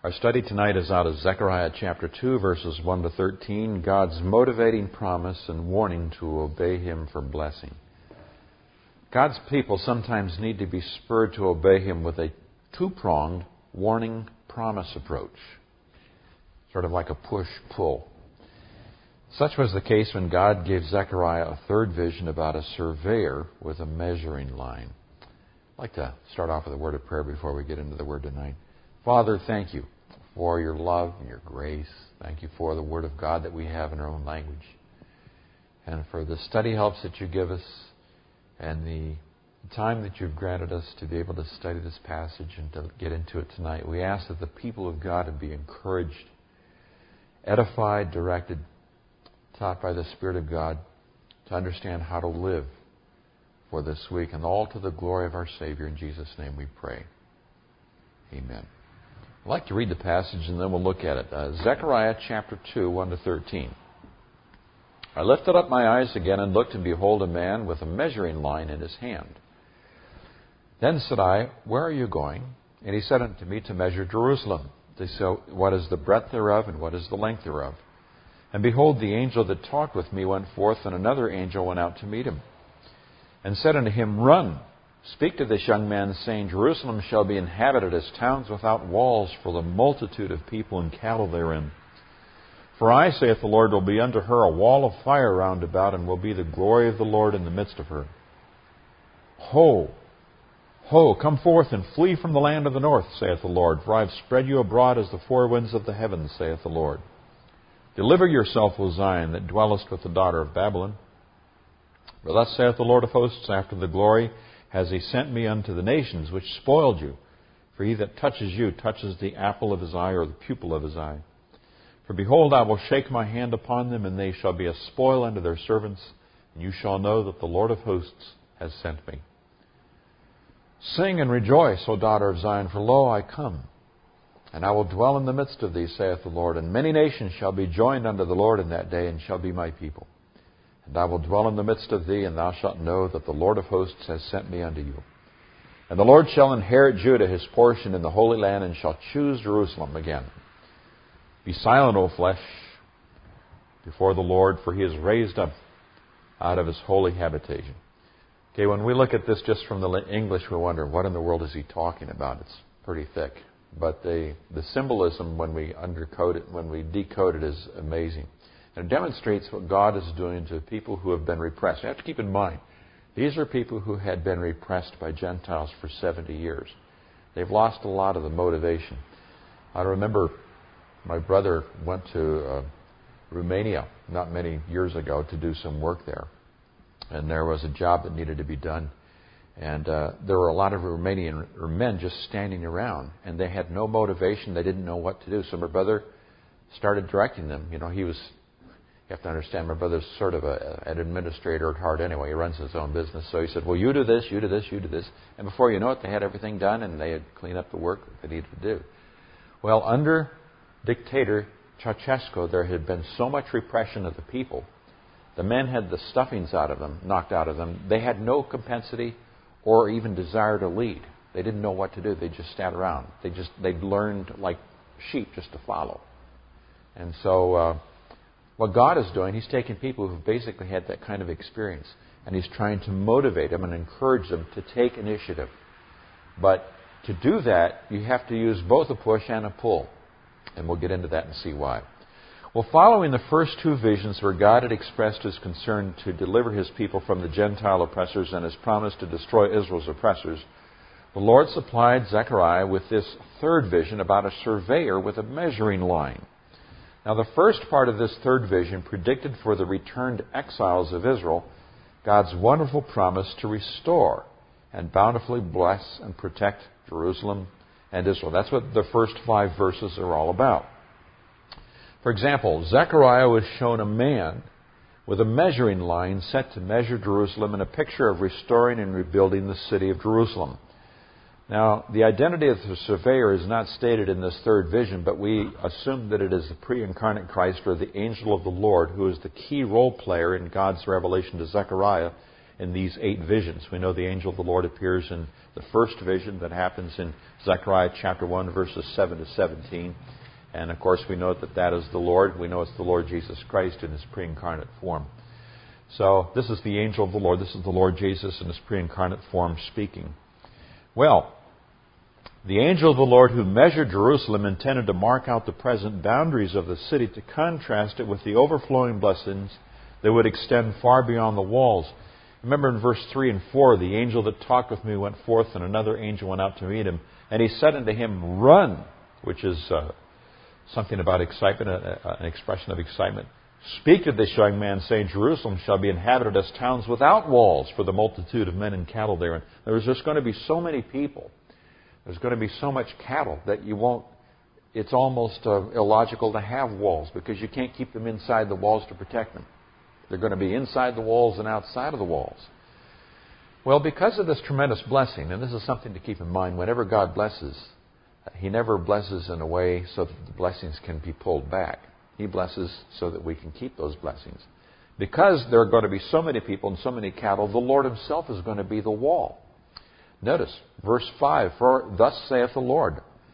Our study tonight is out of Zechariah chapter 2, verses 1 to 13, God's motivating promise and warning to obey Him for blessing. God's people sometimes need to be spurred to obey Him with a two-pronged warning promise approach, sort of like a push-pull. Such was the case when God gave Zechariah a third vision about a surveyor with a measuring line. I'd like to start off with a word of prayer before we get into the Word tonight. Father, thank you for your love and your grace. Thank you for the Word of God that we have in our own language. And for the study helps that you give us and the time that you've granted us to be able to study this passage and to get into it tonight. We ask that the people of God would be encouraged, edified, directed, taught by the Spirit of God to understand how to live for this week, and all to the glory of our Savior. In Jesus' name we pray. Amen. I'd like to read the passage and then we'll look at it. Zechariah chapter 2, 1 to 13. I lifted up my eyes again and looked, and behold, a man with a measuring line in his hand. Then said I, Where are you going? And he said unto me, To measure Jerusalem. They said, What is the breadth thereof, and what is the length thereof? And behold, the angel that talked with me went forth, and another angel went out to meet him, and said unto him, Run, speak to this young man, saying, Jerusalem shall be inhabited as towns without walls, for the multitude of people and cattle therein. For I, saith the Lord, will be unto her a wall of fire round about, and will be the glory of the Lord in the midst of her. Ho, ho, come forth and flee from the land of the north, saith the Lord, for I have spread you abroad as the four winds of the heavens, saith the Lord. Deliver yourself, O Zion, that dwellest with the daughter of Babylon. For thus saith the Lord of hosts, after the glory has He sent me unto the nations which spoiled you. For he that touches you touches the apple of His eye, or the pupil of His eye. For behold, I will shake my hand upon them, and they shall be a spoil unto their servants, and you shall know that the Lord of hosts has sent me. Sing and rejoice, O daughter of Zion, for lo, I come. And I will dwell in the midst of thee, saith the Lord. And many nations shall be joined unto the Lord in that day, and shall be my people. And I will dwell in the midst of thee, and thou shalt know that the Lord of hosts has sent me unto you. And the Lord shall inherit Judah his portion in the Holy Land, and shall choose Jerusalem again. Be silent, O flesh, before the Lord, for He is raised up out of His holy habitation. Okay, when we look at this just from the English, we wonder, what in the world is he talking about? It's pretty thick. But the symbolism, when we decode it, is amazing. And it demonstrates what God is doing to people who have been repressed. You have to keep in mind, these are people who had been repressed by Gentiles for 70 years. They've lost a lot of the motivation. I remember my brother went to Romania not many years ago to do some work there. And there was a job that needed to be done. And there were a lot of Romanian men just standing around. And they had no motivation. They didn't know what to do. So my brother started directing them. You know, you have to understand, my brother's sort of an administrator at heart anyway. He runs his own business. So he said, well, you do this, you do this, you do this. And before you know it, they had everything done and they had cleaned up the work they needed to do. Well, under dictator Ceausescu, there had been so much repression of the people. The men had the stuffings knocked out of them. They had no compensity or even desire to lead. They didn't know what to do. They just sat around. They'd learned like sheep just to follow. And so what God is doing, He's taking people who've basically had that kind of experience, and He's trying to motivate them and encourage them to take initiative. But to do that, you have to use both a push and a pull. And we'll get into that and see why. Well, following the first two visions where God had expressed His concern to deliver His people from the Gentile oppressors and His promise to destroy Israel's oppressors, the Lord supplied Zechariah with this third vision about a surveyor with a measuring line. Now, the first part of this third vision predicted for the returned exiles of Israel God's wonderful promise to restore and bountifully bless and protect Jerusalem and Israel. That's what the first 5 verses are all about. For example, Zechariah was shown a man with a measuring line set to measure Jerusalem and a picture of restoring and rebuilding the city of Jerusalem. Now, the identity of the surveyor is not stated in this third vision, but we assume that it is the pre-incarnate Christ or the angel of the Lord who is the key role player in God's revelation to Zechariah in these 8 visions. We know the angel of the Lord appears in the first vision that happens in Zechariah chapter 1, verses 7 to 17. And of course, we know that that is the Lord. We know it's the Lord Jesus Christ in His pre-incarnate form. So this is the angel of the Lord. This is the Lord Jesus in His pre-incarnate form speaking. Well, the angel of the Lord who measured Jerusalem intended to mark out the present boundaries of the city to contrast it with the overflowing blessings that would extend far beyond the walls. Remember in verse 3 and 4, the angel that talked with me went forth, and another angel went out to meet him. And he said unto him, Run, which is something about excitement, an expression of excitement. Speak to this young man, saying, Jerusalem shall be inhabited as towns without walls for the multitude of men and cattle therein. There's just going to be so many people. There's going to be so much cattle that you won't, it's almost illogical to have walls because you can't keep them inside the walls to protect them. They're going to be inside the walls and outside of the walls. Well, because of this tremendous blessing, and this is something to keep in mind, whenever God blesses, He never blesses in a way so that the blessings can be pulled back. He blesses so that we can keep those blessings. Because there are going to be so many people and so many cattle, the Lord Himself is going to be the wall. Notice, verse 5, For thus saith the Lord,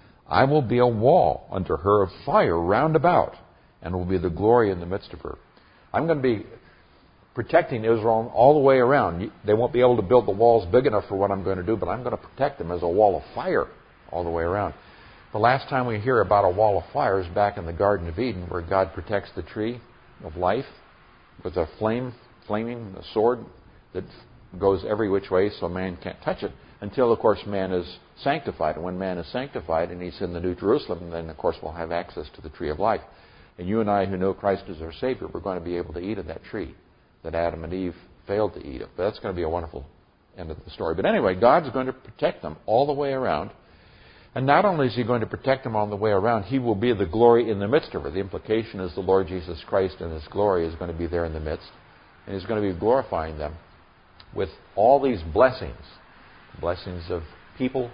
I will be a wall unto her of fire round about, and will be the glory in the midst of her. I'm going to be protecting Israel all the way around. They won't be able to build the walls big enough for what I'm going to do, but I'm going to protect them as a wall of fire all the way around. The last time we hear about a wall of fire is back in the Garden of Eden, where God protects the tree of life with a flaming sword that goes every which way so man can't touch it until, of course, man is sanctified. And when man is sanctified and he's in the New Jerusalem, then, of course, we'll have access to the tree of life. And you and I who know Christ as our Savior, we're going to be able to eat of that tree that Adam and Eve failed to eat of. But that's going to be a wonderful end of the story. But anyway, God's going to protect them all the way around. And not only is He going to protect them on the way around, He will be the glory in the midst of her. The implication is the Lord Jesus Christ and His glory is going to be there in the midst. And He's going to be glorifying them with all these blessings. Blessings of people,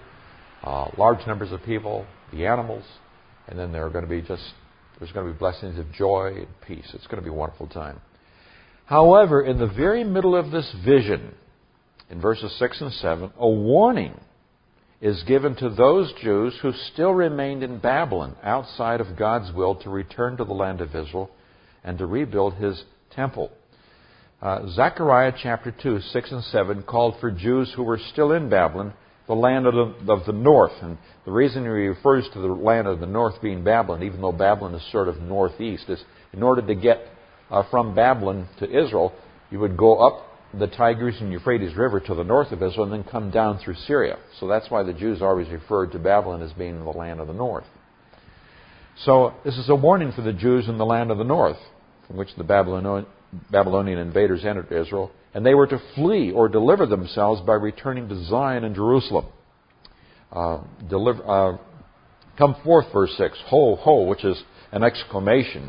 large numbers of people, the animals, and then there's going to be blessings of joy and peace. It's going to be a wonderful time. However, in the very middle of this vision, in verses 6 and 7, a warning is given to those Jews who still remained in Babylon outside of God's will to return to the land of Israel and to rebuild His temple. Zechariah chapter 2, 6 and 7 called for Jews who were still in Babylon, the land of the north. And the reason he refers to the land of the north being Babylon, even though Babylon is sort of northeast, is in order to get from Babylon to Israel, you would go up the Tigris and Euphrates River to the north of Israel and then come down through Syria. So that's why the Jews always referred to Babylon as being the land of the north. So this is a warning for the Jews in the land of the north, from which the Babylonian invaders entered Israel, and they were to flee or deliver themselves by returning to Zion and Jerusalem. Come forth, verse 6, ho, ho, which is an exclamation,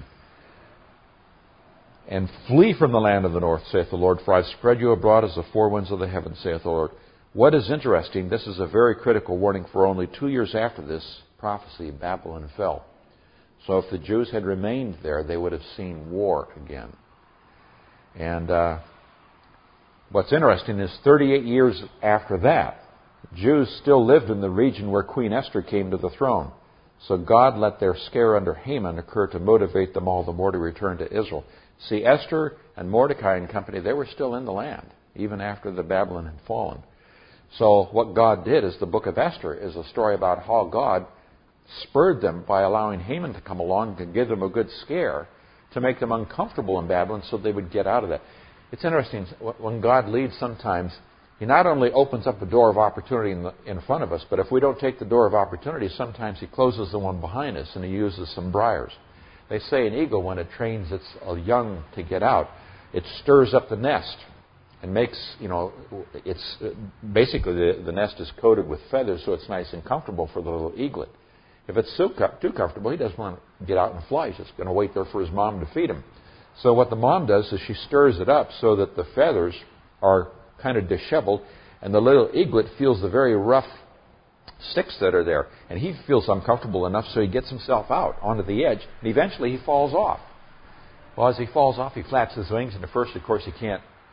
and flee from the land of the north, saith the Lord, for I've spread you abroad as the four winds of the heavens, saith the Lord. What is interesting, this is a very critical warning, for only 2 years after this prophecy, Babylon fell. So if the Jews had remained there, they would have seen war again. And what's interesting is 38 years after that, Jews still lived in the region where Queen Esther came to the throne. So God let their scare under Haman occur to motivate them all the more to return to Israel. See, Esther and Mordecai and company, they were still in the land, even after the Babylon had fallen. So what God did is the book of Esther is a story about how God spurred them by allowing Haman to come along to give them a good scare, to make them uncomfortable in Babylon so they would get out of that. It's interesting, when God leads sometimes, He not only opens up a door of opportunity in front of us, but if we don't take the door of opportunity, sometimes He closes the one behind us and He uses some briars. They say an eagle, when it trains its young to get out, it stirs up the nest and makes, it's basically the nest is coated with feathers so it's nice and comfortable for the little eaglet. If it's too comfortable, he doesn't want to get out and fly. He's just going to wait there for his mom to feed him. So what the mom does is she stirs it up so that the feathers are kind of disheveled, and the little eaglet feels the very rough sticks that are there. And he feels uncomfortable enough, so he gets himself out onto the edge, and eventually he falls off. Well, as he falls off, he flaps his wings, and at first, of course, he can't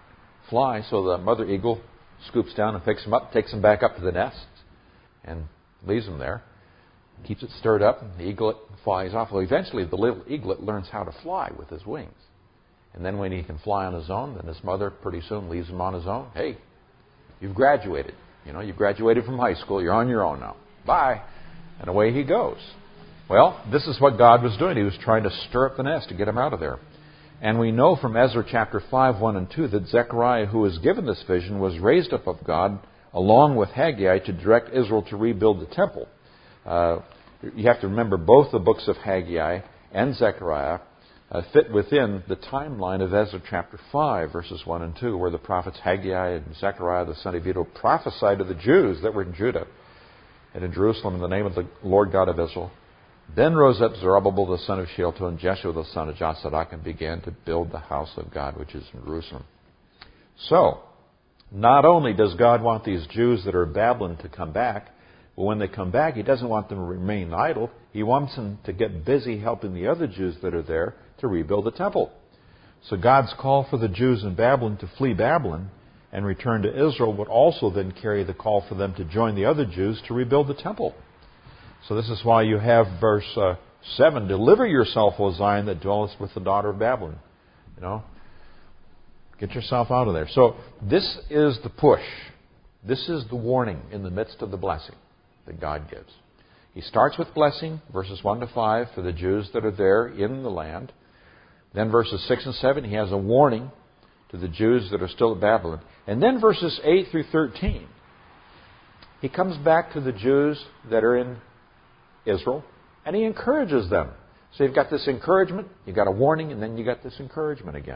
fly. So the mother eagle scoops down and picks them up, takes them back up to the nest, and leaves them there. Keeps it stirred up, and the eaglet flies off. Well, eventually the little eaglet learns how to fly with his wings. And then when he can fly on his own, then his mother pretty soon leaves him on his own. Hey, you've graduated. You've graduated from high school. You're on your own now. Bye. And away he goes. Well, this is what God was doing. He was trying to stir up the nest to get him out of there. And we know from Ezra chapter 5, 1 and 2 that Zechariah, who was given this vision, was raised up of God along with Haggai to direct Israel to rebuild the temple. You have to remember both the books of Haggai and Zechariah fit within the timeline of Ezra chapter 5, verses 1 and 2, where the prophets Haggai and Zechariah, the son of Iddo, prophesied to the Jews that were in Judah and in Jerusalem in the name of the Lord God of Israel. Then rose up Zerubbabel the son of Shealtiel and Jeshua the son of Josadak and began to build the house of God which is in Jerusalem. So, not only does God want these Jews that are in Babylon to come back, but when they come back, He doesn't want them to remain idle. He wants them to get busy helping the other Jews that are there to rebuild the temple. So God's call for the Jews in Babylon to flee Babylon and return to Israel would also then carry the call for them to join the other Jews to rebuild the temple. So this is why you have verse 7, deliver yourself, O Zion, that dwellest with the daughter of Babylon. Get yourself out of there. So this is the push. This is the warning in the midst of the blessing that God gives. He starts with blessing, verses 1 to 5, for the Jews that are there in the land. Then verses 6 and 7, he has a warning to the Jews that are still at Babylon. And then verses 8 through 13, he comes back to the Jews that are in Israel, and he encourages them. So you've got this encouragement, you've got a warning, and then you've got this encouragement again.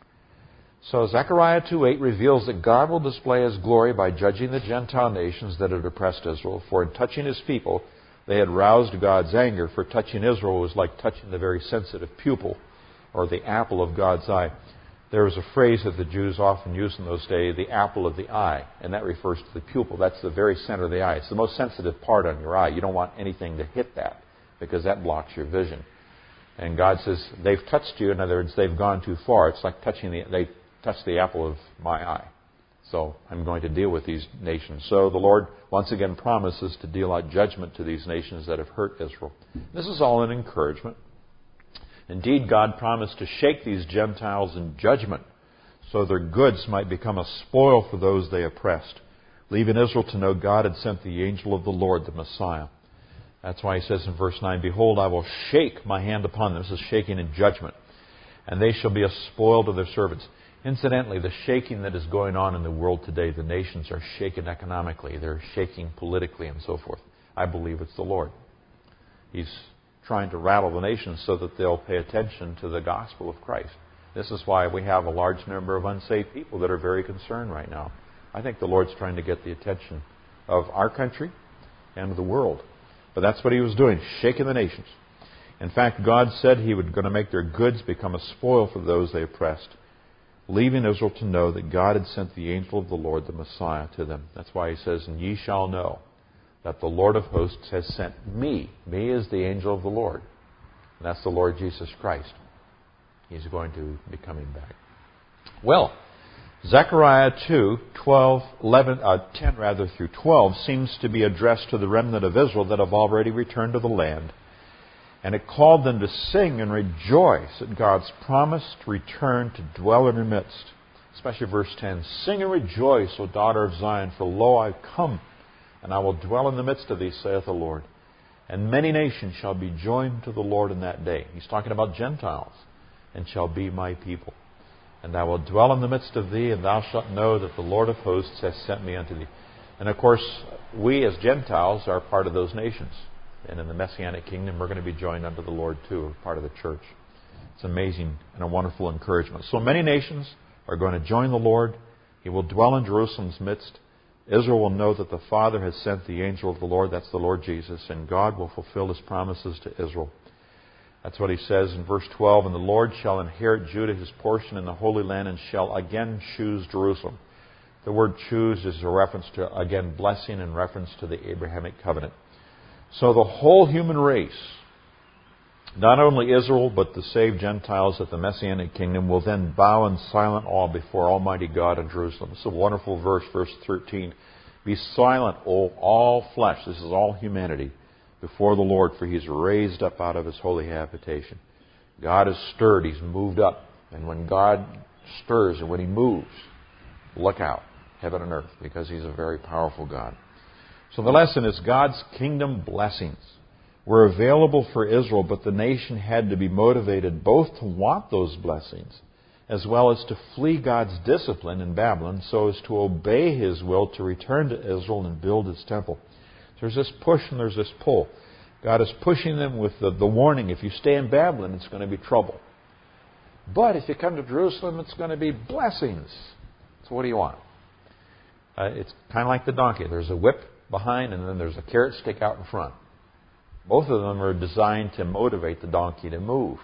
So Zechariah 2:8 reveals that God will display His glory by judging the Gentile nations that had oppressed Israel. For in touching His people, they had roused God's anger. For touching Israel was like touching the very sensitive pupil, or the apple of God's eye. There was a phrase that the Jews often used in those days, the apple of the eye, and that refers to the pupil. That's the very center of the eye. It's the most sensitive part on your eye. You don't want anything to hit that, because that blocks your vision. And God says, they've touched you. In other words, they've gone too far. It's like they touched the apple of my eye. So I'm going to deal with these nations. So the Lord once again promises to deal out judgment to these nations that have hurt Israel. This is all an encouragement. Indeed, God promised to shake these Gentiles in judgment so their goods might become a spoil for those they oppressed, leaving Israel to know God had sent the angel of the Lord, the Messiah. That's why He says in verse 9, behold, I will shake my hand upon them. This is shaking in judgment. And they shall be a spoil to their servants. Incidentally, the shaking that is going on in the world today, the nations are shaken economically. They're shaking politically and so forth. I believe it's the Lord. He's trying to rattle the nations so that they'll pay attention to the gospel of Christ. This is why we have a large number of unsaved people that are very concerned right now. I think the Lord's trying to get the attention of our country and of the world. But that's what He was doing, shaking the nations. In fact, God said He was going to make their goods become a spoil for those they oppressed, leaving Israel to know that God had sent the angel of the Lord, the Messiah, to them. That's why He says, and ye shall know that the Lord of hosts has sent me. Me is the angel of the Lord. And that's the Lord Jesus Christ. He's going to be coming back. Well, Zechariah 2, 10 through 12 seems to be addressed to the remnant of Israel that have already returned to the land. And it called them to sing and rejoice at God's promised return to dwell in their midst. Especially verse 10, sing and rejoice, O daughter of Zion, for lo, I come, and I will dwell in the midst of thee, saith the Lord. And many nations shall be joined to the Lord in that day. He's talking about Gentiles, and shall be my people. And I will dwell in the midst of thee, and thou shalt know that the Lord of hosts has sent me unto thee. And of course, we as Gentiles are part of those nations. And in the Messianic kingdom, we're going to be joined unto the Lord too, part of the church. It's amazing and a wonderful encouragement. So many nations are going to join the Lord. He will dwell in Jerusalem's midst. Israel will know that the Father has sent the angel of the Lord. That's the Lord Jesus. And God will fulfill His promises to Israel. That's what He says in verse 12. And the Lord shall inherit Judah His portion in the Holy Land, and shall again choose Jerusalem. The word choose is a reference to, again, blessing in reference to the Abrahamic covenant. So the whole human race Not only Israel, but the saved Gentiles at the Messianic kingdom will then bow in silent awe before Almighty God in Jerusalem. It's a wonderful verse, verse 13. Be silent, O all flesh, this is all humanity, before the Lord, for He's raised up out of His holy habitation. God is stirred, He's moved up. And when God stirs and when He moves, look out, heaven and earth, because He's a very powerful God. So the lesson is God's kingdom blessings were available for Israel, but the nation had to be motivated both to want those blessings as well as to flee God's discipline in Babylon so as to obey His will to return to Israel and build His temple. There's this push and there's this pull. God is pushing them with the warning, if you stay in Babylon, it's going to be trouble. But if you come to Jerusalem, it's going to be blessings. So what do you want? It's kind of like the donkey. There's a whip behind and then there's a carrot stick out in front. Both of them are designed to motivate the donkey to move.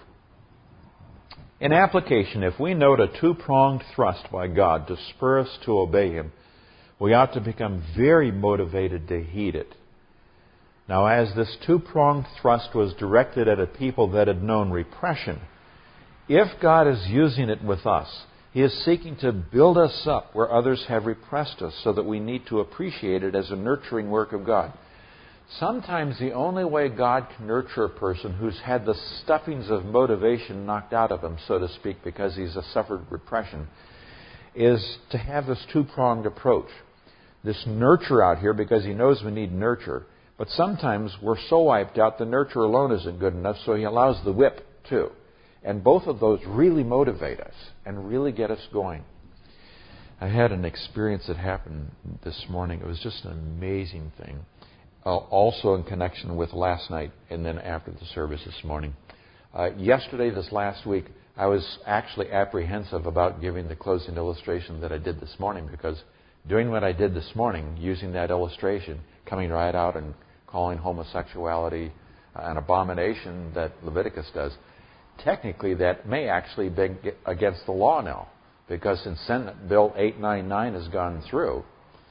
In application, if we note a two-pronged thrust by God to spur us to obey Him, we ought to become very motivated to heed it. Now, as this two-pronged thrust was directed at a people that had known repression, if God is using it with us, He is seeking to build us up where others have repressed us so that we need to appreciate it as a nurturing work of God. Sometimes the only way God can nurture a person who's had the stuffings of motivation knocked out of him, so to speak, because he's suffered repression, is to have this two-pronged approach. This nurture out here because He knows we need nurture. But sometimes we're so wiped out the nurture alone isn't good enough, so He allows the whip too. And both of those really motivate us and really get us going. I had an experience that happened this morning. It was just an amazing thing. Also in connection with last night and then after the service this morning. Yesterday, this last week, I was actually apprehensive about giving the closing illustration that I did this morning because doing what I did this morning, using that illustration, coming right out and calling homosexuality an abomination that Leviticus does, technically that may actually be against the law now because since Senate Bill 899 has gone through,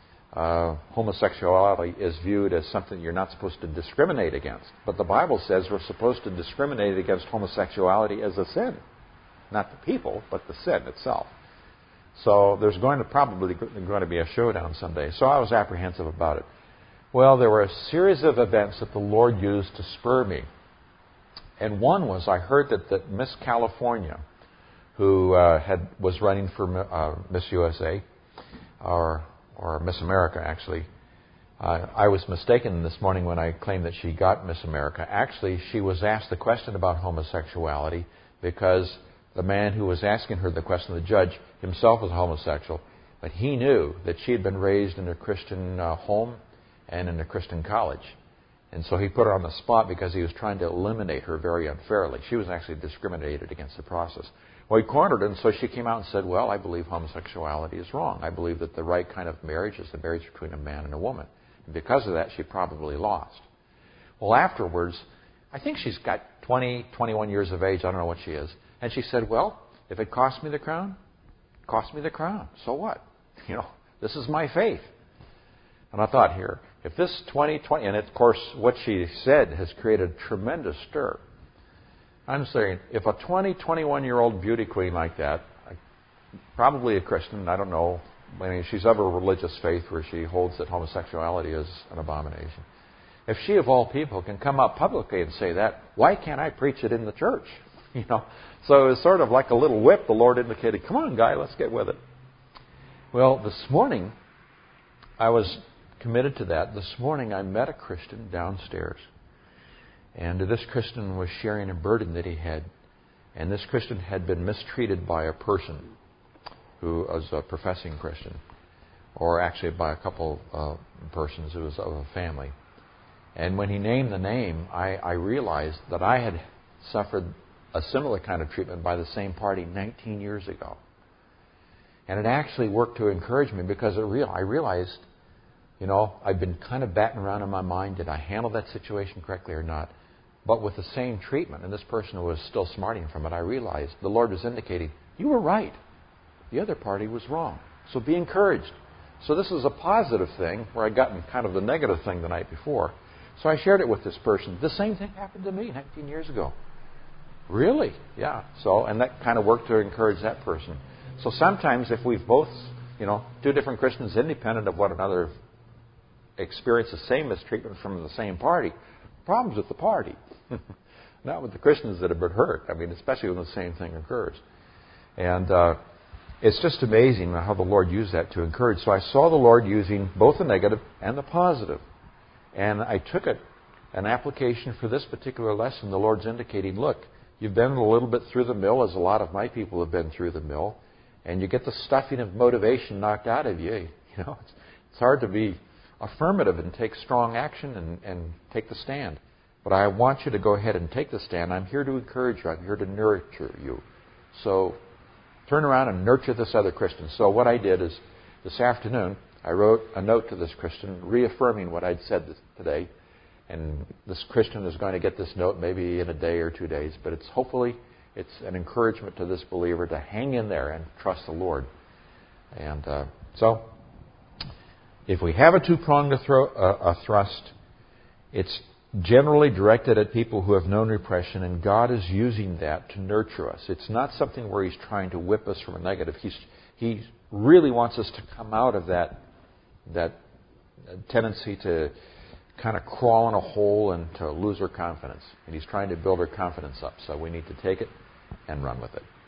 homosexuality is viewed as something you're not supposed to discriminate against. But the Bible says we're supposed to discriminate against homosexuality as a sin. Not the people, but the sin itself. So there's probably going to be a showdown someday. So I was apprehensive about it. Well, there were a series of events that the Lord used to spur me. And one was I heard that Miss California, who was running for Miss USA, or Miss America, actually. I was mistaken this morning when I claimed that she got Miss America. Actually, she was asked the question about homosexuality because the man who was asking her the question, the judge, himself was homosexual. But he knew that she had been raised in a Christian home and in a Christian college. And so he put her on the spot because he was trying to eliminate her very unfairly. She was actually discriminated against the process. Well, he cornered her, and so she came out and said, well, I believe homosexuality is wrong. I believe that the right kind of marriage is the marriage between a man and a woman. And because of that, she probably lost. Well, afterwards, I think she's got 20, 21 years of age. I don't know what she is. And she said, well, if it cost me the crown, it cost me the crown. So what? This is my faith. And I thought here, if this 2020, and of course what she said has created a tremendous stir. I'm saying, if a 20, 21-year-old beauty queen like that, probably a Christian, I don't know, I mean, she's of a religious faith where she holds that homosexuality is an abomination. If she, of all people, can come out publicly and say that, why can't I preach it in the church? So it's sort of like a little whip the Lord indicated, come on, guy, let's get with it. Well, this morning, I was committed to that. This morning, I met a Christian downstairs. And this Christian was sharing a burden that he had. And this Christian had been mistreated by a person who was a professing Christian, or actually by a couple persons who was of a family. And when he named the name, I realized that I had suffered a similar kind of treatment by the same party 19 years ago. And it actually worked to encourage me because I realized, I'd been kind of batting around in my mind, did I handle that situation correctly or not? But with the same treatment, and this person was still smarting from it, I realized the Lord was indicating, you were right. The other party was wrong. So be encouraged. So this is a positive thing where I'd gotten kind of the negative thing the night before. So I shared it with this person. The same thing happened to me 19 years ago. Really? Yeah. So, and that kind of worked to encourage that person. So sometimes if we've both, two different Christians independent of one another experience the same mistreatment from the same party, problems with the party. Not with the Christians that have been hurt. I mean, especially when the same thing occurs. And it's just amazing how the Lord used that to encourage. So I saw the Lord using both the negative and the positive. And I took it, an application for this particular lesson. The Lord's indicating, look, you've been a little bit through the mill, as a lot of my people have been through the mill, and you get the stuffing of motivation knocked out of you. It's hard to be affirmative and take strong action and take the stand. But I want you to go ahead and take the stand. I'm here to encourage you. I'm here to nurture you. So turn around and nurture this other Christian. So what I did is, this afternoon, I wrote a note to this Christian reaffirming what I'd said today. And this Christian is going to get this note maybe in a day or 2 days. But hopefully it's an encouragement to this believer to hang in there and trust the Lord. And so if we have a two-pronged thrust, it's generally directed at people who have known repression, and God is using that to nurture us. It's not something where He's trying to whip us from a negative. He really wants us to come out of that tendency to kind of crawl in a hole and to lose our confidence. And He's trying to build our confidence up. So we need to take it and run with it.